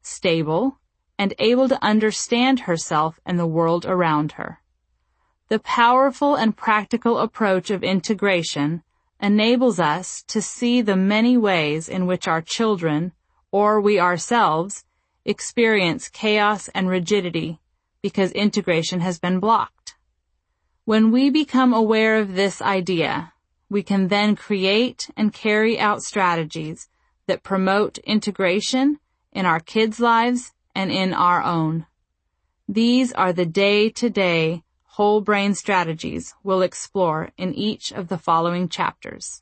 stable, and able to understand herself and the world around her. The powerful and practical approach of integration enables us to see the many ways in which our children, or we ourselves, experience chaos and rigidity because integration has been blocked. When we become aware of this idea, we can then create and carry out strategies that promote integration in our kids' lives and in our own. These are the day-to-day whole brain strategies we'll explore in each of the following chapters.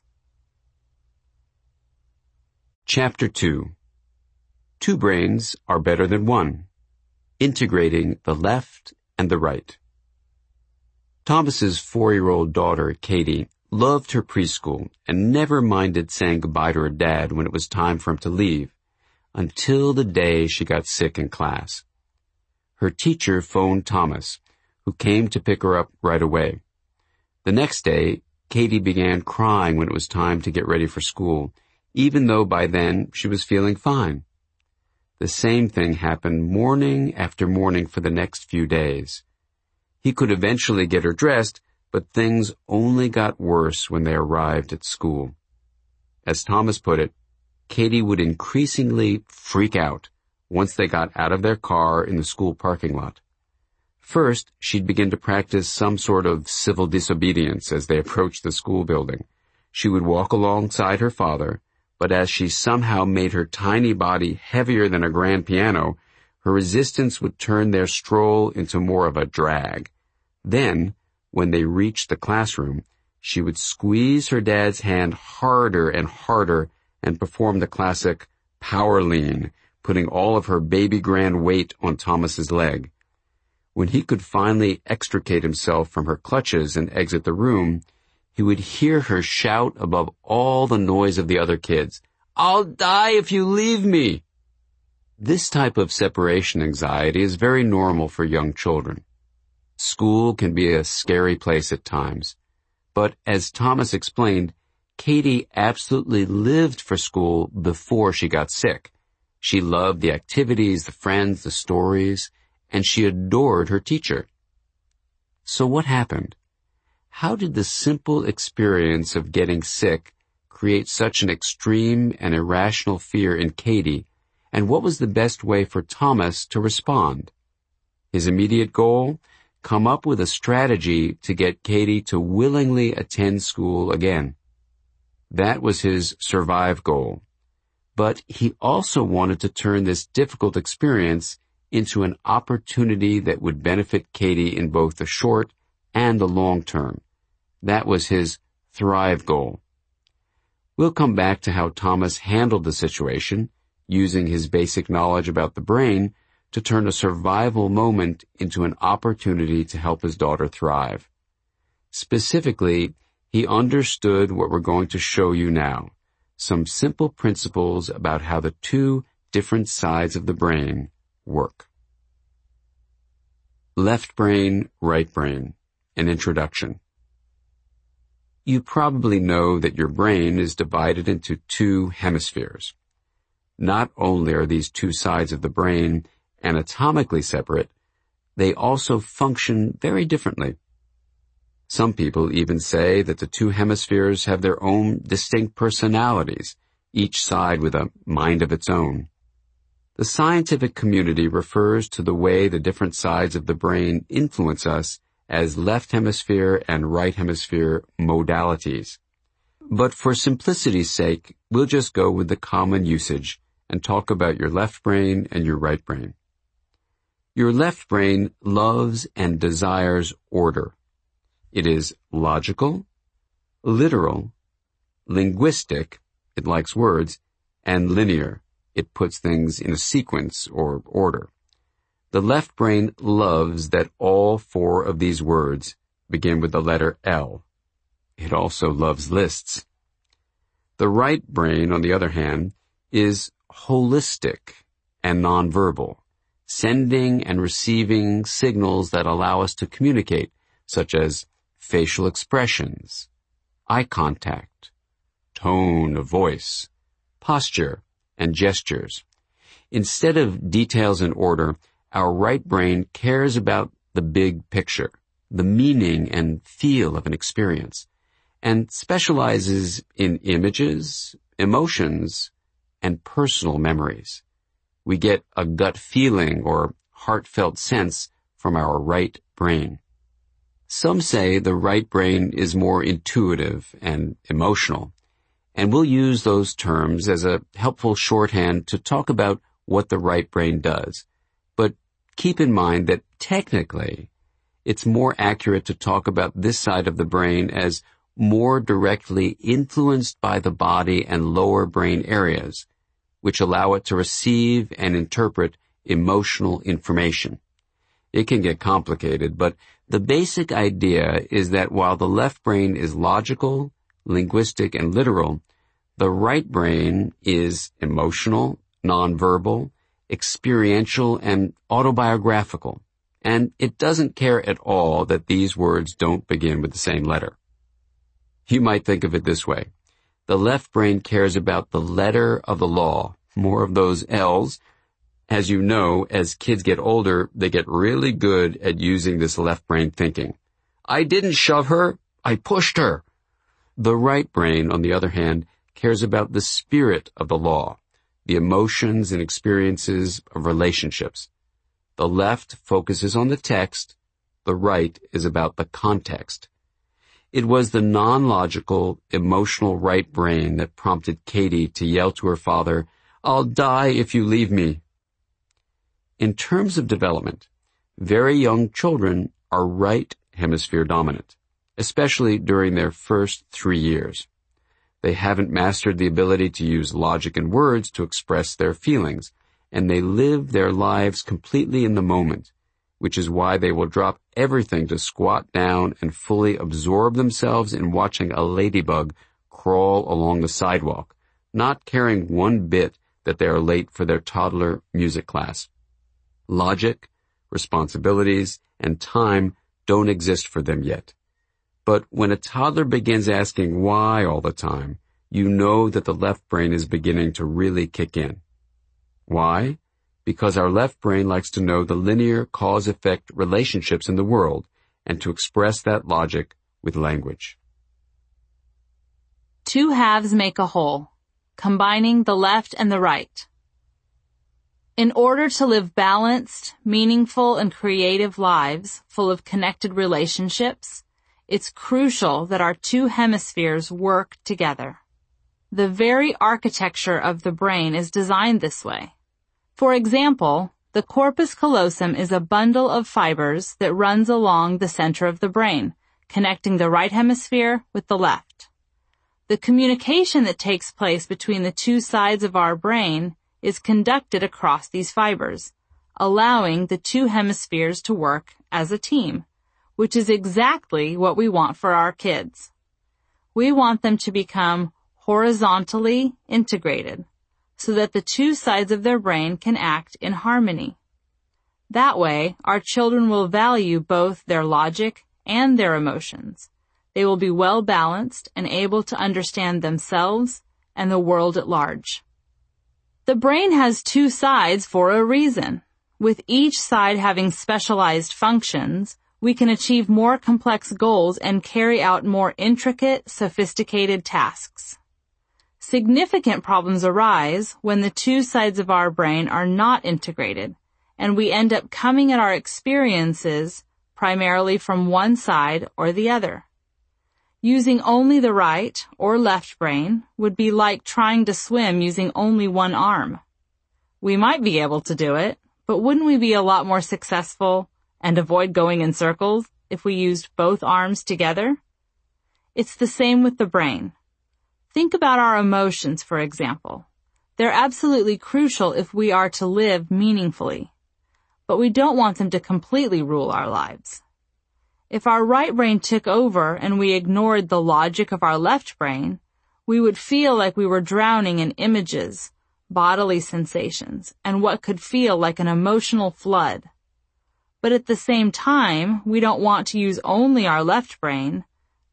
Chapter 2. Two brains are better than one. Integrating the left and the right. Thomas's 4-year-old daughter, Katie, loved her preschool and never minded saying goodbye to her dad when it was time for him to leave, until the day she got sick in class. Her teacher phoned Thomas, who came to pick her up right away. The next day, Katie began crying when it was time to get ready for school, even though by then she was feeling fine. The same thing happened morning after morning for the next few days. He could eventually get her dressed, but things only got worse when they arrived at school. As Thomas put it, Katie would increasingly freak out once they got out of their car in the school parking lot. First, she'd begin to practice some sort of civil disobedience as they approached the school building. She would walk alongside her father, but as she somehow made her tiny body heavier than a grand piano, her resistance would turn their stroll into more of a drag. Then, when they reached the classroom, she would squeeze her dad's hand harder and harder and perform the classic power lean, putting all of her baby grand weight on Thomas's leg. When he could finally extricate himself from her clutches and exit the room, he would hear her shout above all the noise of the other kids, "I'll die if you leave me!" This type of separation anxiety is very normal for young children. School can be a scary place at times, but as Thomas explained, Katie absolutely lived for school before she got sick. She loved the activities, the friends, the stories, and she adored her teacher. So what happened? How did the simple experience of getting sick create such an extreme and irrational fear in Katie, and what was the best way for Thomas to respond? His immediate goal? Come up with a strategy to get Katie to willingly attend school again. That was his survive goal. But he also wanted to turn this difficult experience into an opportunity that would benefit Katie in both the short and the long term. That was his thrive goal. We'll come back to how Thomas handled the situation, using his basic knowledge about the brain to turn a survival moment into an opportunity to help his daughter thrive. Specifically, he understood what we're going to show you now, some simple principles about how the two different sides of the brain work. Left brain, right brain. An introduction. You probably know that your brain is divided into two hemispheres. Not only are these two sides of the brain anatomically separate, they also function very differently. Some people even say that the two hemispheres have their own distinct personalities, each side with a mind of its own. The scientific community refers to the way the different sides of the brain influence us as left hemisphere and right hemisphere modalities. But for simplicity's sake, we'll just go with the common usage and talk about your left brain and your right brain. Your left brain loves and desires order. It is logical, literal, linguistic, it likes words, and linear. It puts things in a sequence or order. The left brain loves that all four of these words begin with the letter L. It also loves lists. The right brain, on the other hand, is holistic and nonverbal, sending and receiving signals that allow us to communicate, such as facial expressions, eye contact, tone of voice, posture, and gestures. Instead of details and order, our right brain cares about the big picture, the meaning and feel of an experience, and specializes in images, emotions, and personal memories. We get a gut feeling or heartfelt sense from our right brain. Some say the right brain is more intuitive and emotional, and we'll use those terms as a helpful shorthand to talk about what the right brain does. But keep in mind that technically, it's more accurate to talk about this side of the brain as more directly influenced by the body and lower brain areas, which allow it to receive and interpret emotional information. It can get complicated, but the basic idea is that while the left brain is logical, linguistic, and literal, the right brain is emotional, nonverbal, experiential, and autobiographical. And it doesn't care at all that these words don't begin with the same letter. You might think of it this way. The left brain cares about the letter of the law, more of those L's. As you know, as kids get older, they get really good at using this left brain thinking. I didn't shove her, I pushed her. The right brain, on the other hand, cares about the spirit of the law, the emotions and experiences of relationships. The left focuses on the text, the right is about the context. It was the non-logical, emotional right brain that prompted Katie to yell to her father, "I'll die if you leave me." In terms of development, very young children are right hemisphere dominant, especially during their first 3 years. They haven't mastered the ability to use logic and words to express their feelings, and they live their lives completely in the moment, which is why they will drop everything to squat down and fully absorb themselves in watching a ladybug crawl along the sidewalk, not caring one bit that they are late for their toddler music class. Logic, responsibilities, and time don't exist for them yet. But when a toddler begins asking why all the time, you know that the left brain is beginning to really kick in. Why? Because our left brain likes to know the linear cause-effect relationships in the world and to express that logic with language. Two halves make a whole, combining the left and the right. In order to live balanced, meaningful, and creative lives full of connected relationships, it's crucial that our two hemispheres work together. The very architecture of the brain is designed this way. For example, the corpus callosum is a bundle of fibers that runs along the center of the brain, connecting the right hemisphere with the left. The communication that takes place between the two sides of our brain is conducted across these fibers, allowing the two hemispheres to work as a team, which is exactly what we want for our kids. We want them to become horizontally integrated, so that the two sides of their brain can act in harmony. That way, our children will value both their logic and their emotions. They will be well balanced and able to understand themselves and the world at large. The brain has two sides for a reason. With each side having specialized functions, we can achieve more complex goals and carry out more intricate, sophisticated tasks. Significant problems arise when the two sides of our brain are not integrated, and we end up coming at our experiences primarily from one side or the other. Using only the right or left brain would be like trying to swim using only one arm. We might be able to do it, but wouldn't we be a lot more successful and avoid going in circles if we used both arms together? It's the same with the brain. Think about our emotions, for example. They're absolutely crucial if we are to live meaningfully, but we don't want them to completely rule our lives. If our right brain took over and we ignored the logic of our left brain, we would feel like we were drowning in images, bodily sensations, and what could feel like an emotional flood. But at the same time, we don't want to use only our left brain,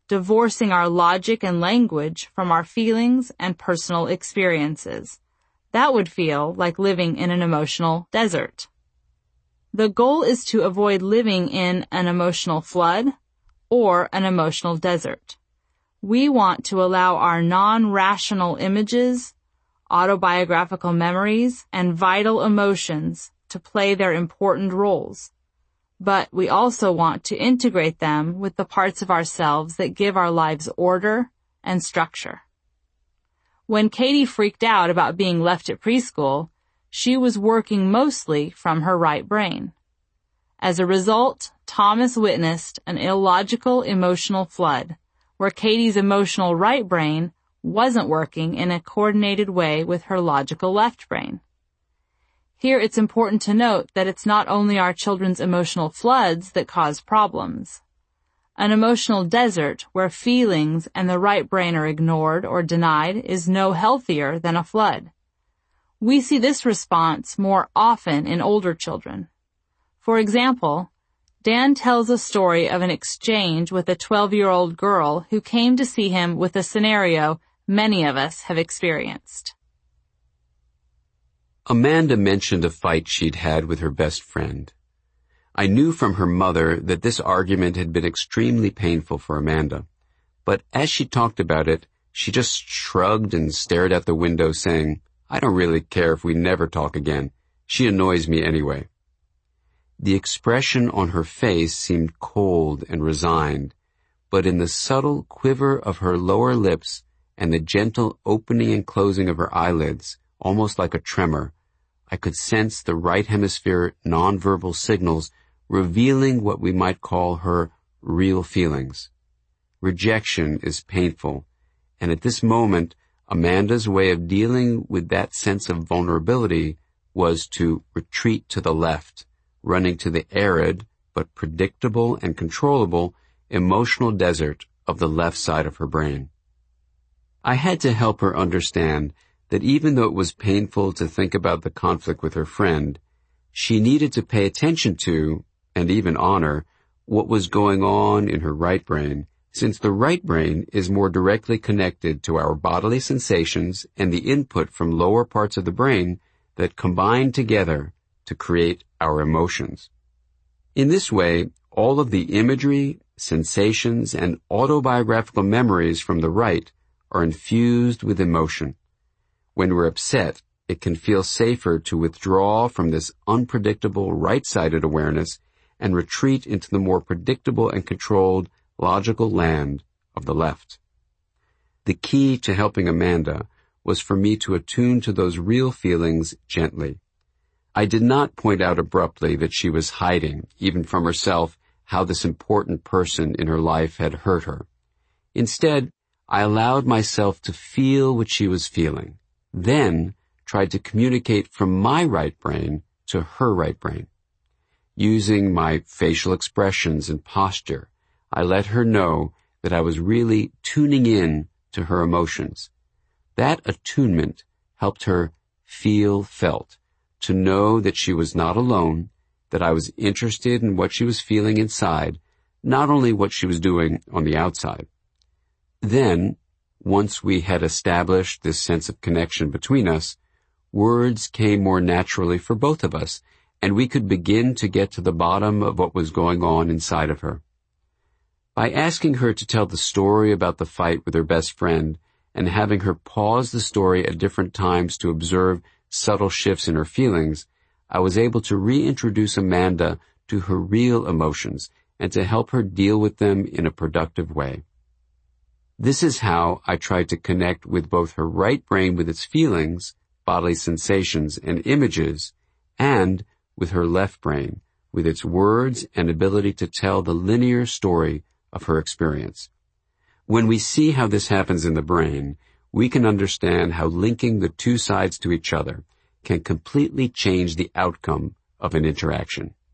divorcing our logic and language from our feelings and personal experiences. That would feel like living in an emotional desert. The goal is to avoid living in an emotional flood or an emotional desert. We want to allow our non-rational images, autobiographical memories, and vital emotions to play their important roles. But we also want to integrate them with the parts of ourselves that give our lives order and structure. When Katie freaked out about being left at preschool, she was working mostly from her right brain. As a result, Thomas witnessed an illogical emotional flood, where Katie's emotional right brain wasn't working in a coordinated way with her logical left brain. Here it's important to note that it's not only our children's emotional floods that cause problems. An emotional desert where feelings and the right brain are ignored or denied is no healthier than a flood. We see this response more often in older children. For example, Dan tells a story of an exchange with a 12-year-old girl who came to see him with a scenario many of us have experienced. Amanda mentioned a fight she'd had with her best friend. I knew from her mother that this argument had been extremely painful for Amanda, but as she talked about it, she just shrugged and stared out the window saying, "I don't really care if we never talk again. She annoys me anyway." The expression on her face seemed cold and resigned, but in the subtle quiver of her lower lips and the gentle opening and closing of her eyelids, almost like a tremor, I could sense the right hemisphere nonverbal signals revealing what we might call her real feelings. Rejection is painful, and at this moment, Amanda's way of dealing with that sense of vulnerability was to retreat to the left, running to the arid but predictable and controllable emotional desert of the left side of her brain. I had to help her understand that even though it was painful to think about the conflict with her friend, she needed to pay attention to, and even honor, what was going on in her right brain, since the right brain is more directly connected to our bodily sensations and the input from lower parts of the brain that combine together to create our emotions. In this way, all of the imagery, sensations, and autobiographical memories from the right are infused with emotion. When we're upset, it can feel safer to withdraw from this unpredictable right-sided awareness and retreat into the more predictable and controlled logical land of the left. The key to helping Amanda was for me to attune to those real feelings gently. I did not point out abruptly that she was hiding, even from herself, how this important person in her life had hurt her. Instead, I allowed myself to feel what she was feeling, then tried to communicate from my right brain to her right brain. Using my facial expressions and posture, I let her know that I was really tuning in to her emotions. That attunement helped her feel felt, to know that she was not alone, that I was interested in what she was feeling inside, not only what she was doing on the outside. Then, once we had established this sense of connection between us, words came more naturally for both of us, and we could begin to get to the bottom of what was going on inside of her. By asking her to tell the story about the fight with her best friend, and having her pause the story at different times to observe subtle shifts in her feelings, I was able to reintroduce Amanda to her real emotions and to help her deal with them in a productive way. This is how I tried to connect with both her right brain with its feelings, bodily sensations, and images, and with her left brain with its words and ability to tell the linear story of her experience. When we see how this happens in the brain, we can understand how linking the two sides to each other can completely change the outcome of an interaction.